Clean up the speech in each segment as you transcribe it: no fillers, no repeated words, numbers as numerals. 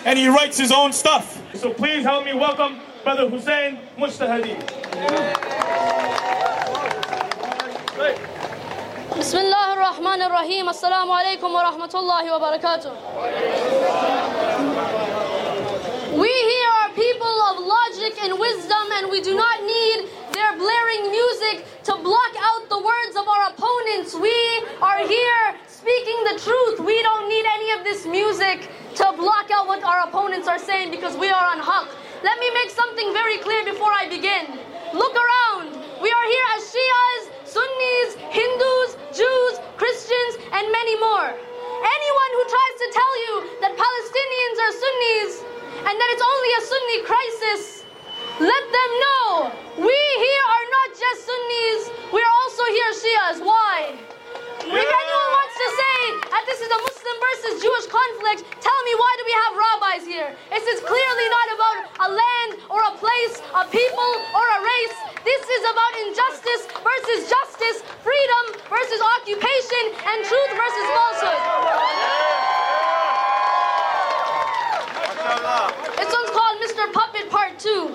and he writes his own stuff. So please help me welcome Brother Hussein Mujtahidi. Bismillah ar-Rahman ar-Rahim. Assalamu alaikum wa rahmatullahi wa barakatuh. We here are people of logic and wisdom, and we do not need their blaring music to block out the words of our opponents. We are here speaking the truth. We don't need any of this music to block out what our opponents are saying, because we are on haqq. Let me make something very clear before I begin. Look around. We are here as Shias, Sunnis, Hindus, Jews, Christians, and many more. Anyone who tries to tell you that Palestinians are Sunnis and that it's only a Sunni crisis, let them know we here are not just Sunnis, we are also here Shias. Why? If anyone wants to say that this is a Muslim versus Jewish conflict, tell me, why do we have rabbis here? This is clearly not about a land or a place, a people or a race. This is about injustice versus justice, freedom versus occupation, and truth versus falsehood. This one's called Mr. Puppet Part 2.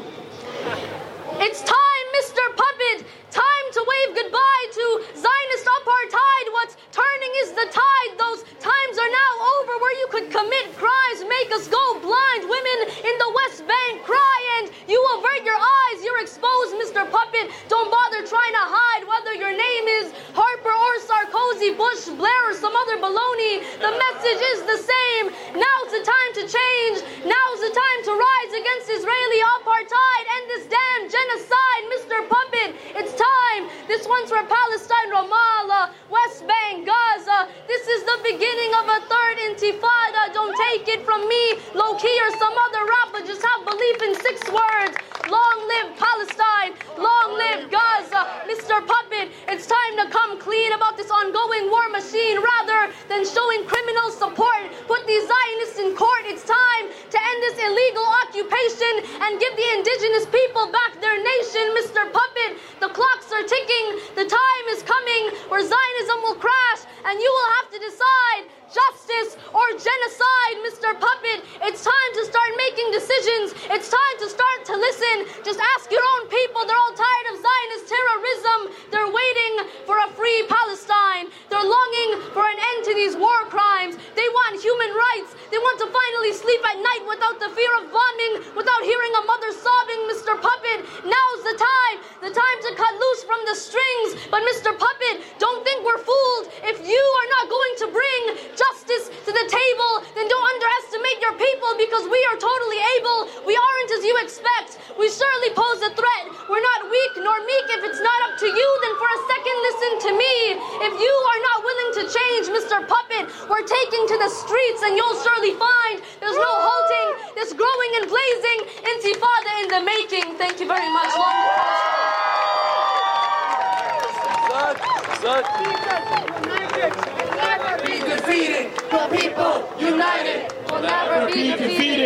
It's time, Mr. Puppet, time to wave goodbye to Zionist apartheid. What's turning is the tide. Those times are now over where you could commit crimes, make us go blind. Women in the West Bank cry and you avert your eyes. You're exposed, Mr. Puppet. Don't bother trying to hide whether your name is Harper or Sarkozy, Bush, Blair, or some other baloney. The message is the same. Now's the time to change. Now's the time to rise against Israeli apartheid and this damn genocide, Mr. Puppet. It's time. This one's for Palestine, Ramallah, West Bank, Gaza. This is the beginning of a third intifada. Don't take it from me, low-key or some other rapper. Just have belief in 6 words. Long live Palestine. Long live Gaza. Mr. Puppet, it's time to come clean about this ongoing war machine rather than showing criminal support. Put these Zionists in court. It's time to end this illegal occupation and give the indigenous people back their nation, Mr. Puppet. The clocks are ticking. The time is coming where Zionism will crash and you will have to decide justice or genocide, Mr. Puppet. It's time to start making decisions. It's time to start to listen. Just ask your own people. They're all tired of Zionist terrorism. They're waiting for a free Palestine. They're longing for an end to these war crimes. They want human rights. They want to finally sleep at night without the fear of bombing, without hearing a mother sobbing, Mr. Puppet. Now's the time to cut loose from the strings. But Mr. Puppet, don't think we're fooled. If you are not going to bring justice to the table, then don't underestimate your people, because we are totally able. We aren't as you expect. We surely pose a threat. We're not weak nor meek. If it's not up to you, then for a second listen to me. If you are not willing to change, Mr. Puppet, we're taking to the streets and you'll surely find there's no halting this growing and blazing intifada in the making. Thank you very much. Never be defeated. The people united will never be defeated.